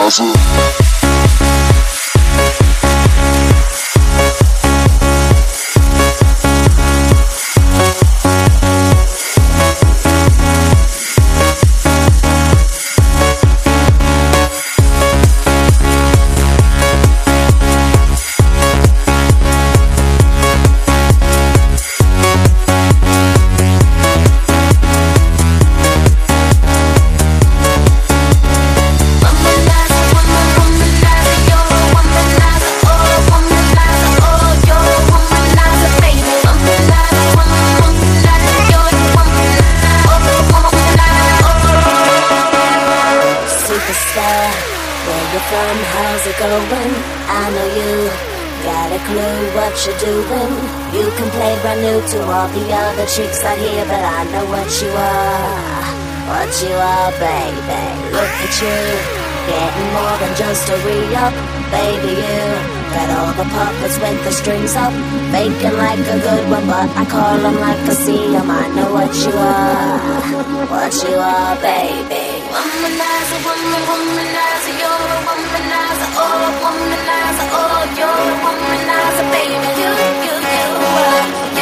Womanizer. Where you from? How's it going? I know you got a clue what you're doing. You can play brand new to all the other chicks out here, but I know what you are, baby. Look at you, getting more than just a re-up, baby. You got all the puppets with the strings up, faking like a good one, but I call them like I see them. I know what you are, baby. Womanizer, womanizer, you're a womanizer, oh, womanizer, oh, you're a womanizer, baby. You are,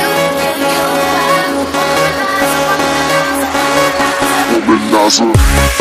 womanizer, Womanizer.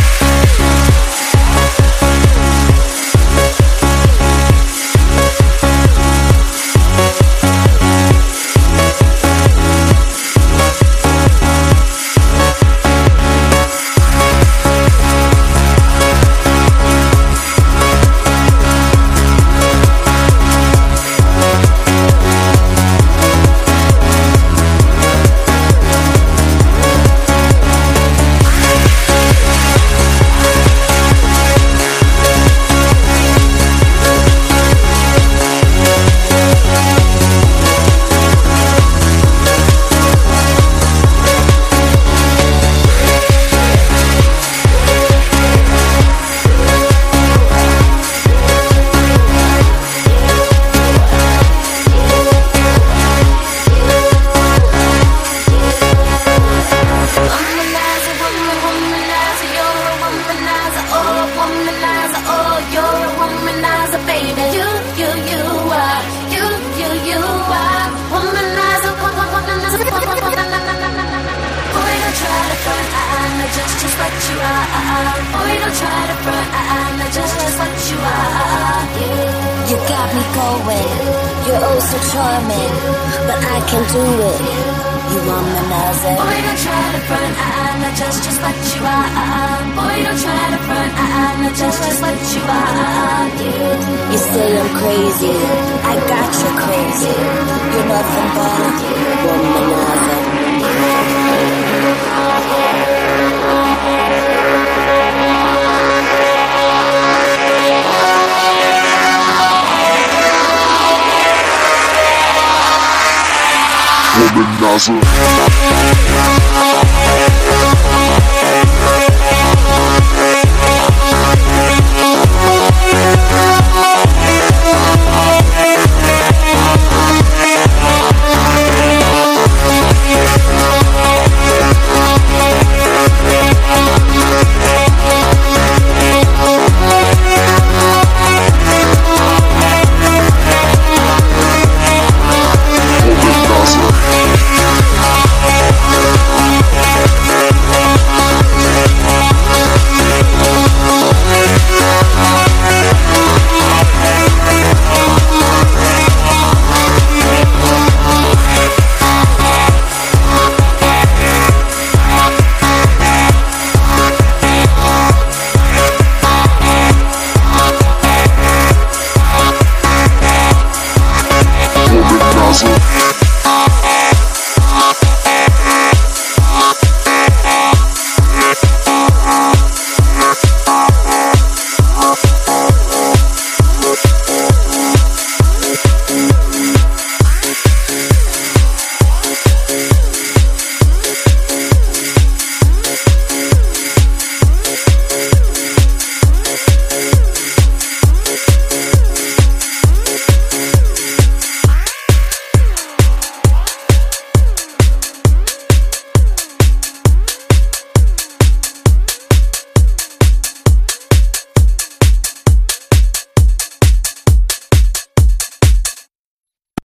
Just what you are. Boy, don't try to front. Just what you are. Yeah. You got me going. You're oh so charming, but I can do it. You womanizer. Boy, don't try to front. Just what you are. Boy, don't try to front. Just what you are. Yeah. You say I'm crazy. I got you crazy. You're nothing but womanizer. Womanizer.